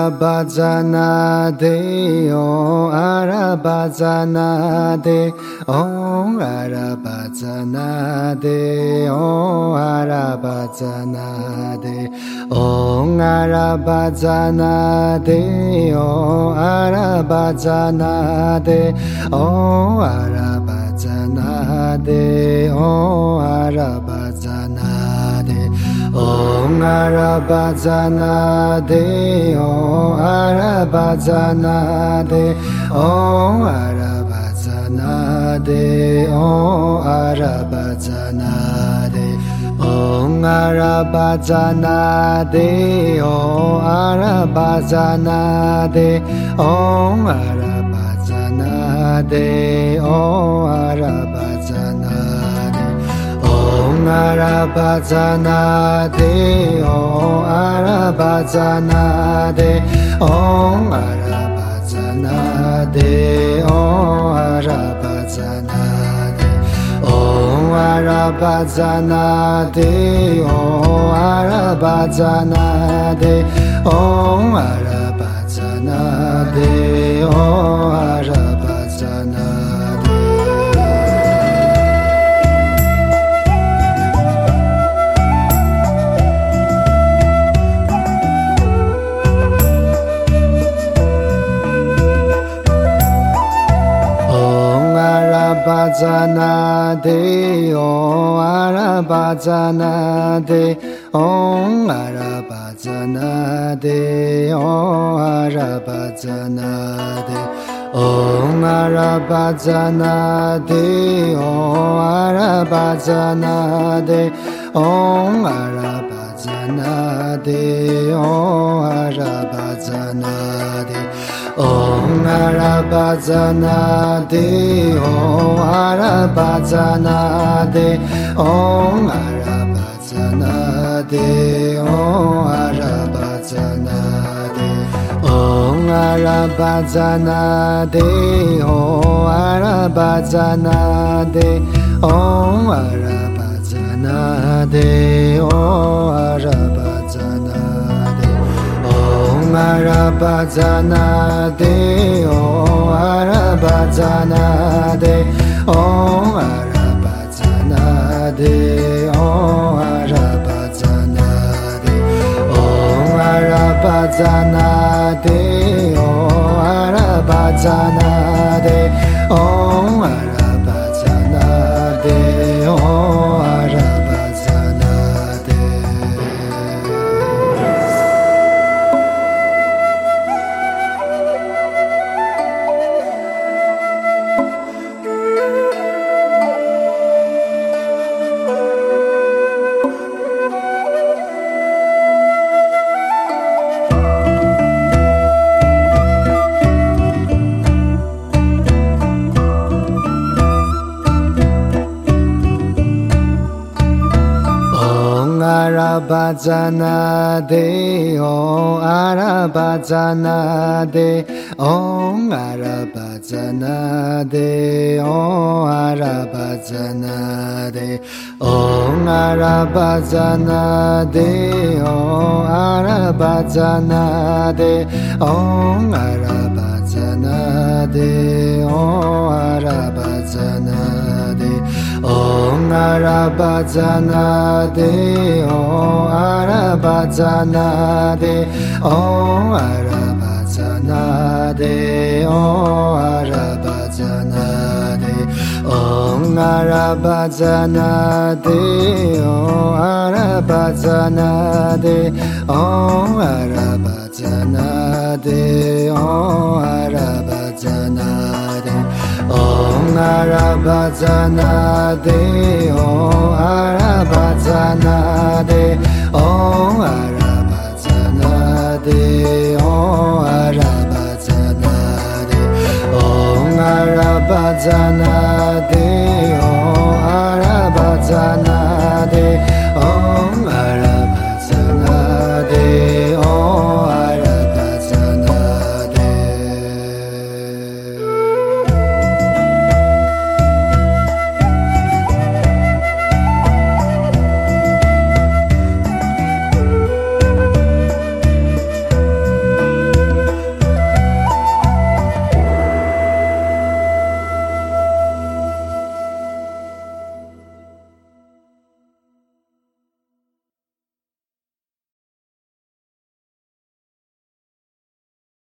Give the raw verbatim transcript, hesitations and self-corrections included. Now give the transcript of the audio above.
Arabajana de Om Arabajana de Om Arabajana de Om Arabajana de Om Arabajana de Om Arabajana de Om Arabajana de Om Arabajana de Om Arabajana de Om Arabajana de Om Arabajana de Om Arabajana de Om Arabajana de Om Arabajana de Om Arabajana de Om Arabajana Om Arabajana de Om Arabajana de Om Arabajana de Om Arabajana de Om Arabajana de Om Arabajana de Om Arabajana de Om Arabajana Arabajana de Om Arabajana de Om Arabajana de Om Arabajana de Om Arabajana de Om Arabajana de Om Arabajana de Om Arabajana de Om Arabajana de Om Arabajana de Om Arabajana de Om Arabajana de Om Arabajana de Om Arabajana de Om Arabajana de Om Arabajana Om Arabajana de Om Arabajana de Om Arabajana de Om Arabajana de Om Arabajana de Om Arabajana de Om Arabajana de Om Arabajana de Arabajana de Om Arabajana de Om Arabajana de Om Arabajana de Om Arabajana de Om Arabajana de Om Arabajana de Om Arabajana de Om Arabajana de Om Arabajana de Om Arabajana de Om Arabajana de Om Arabajana de Om Arabajana de Om Arabajana de Om Arabajana de Om Arabajana de Om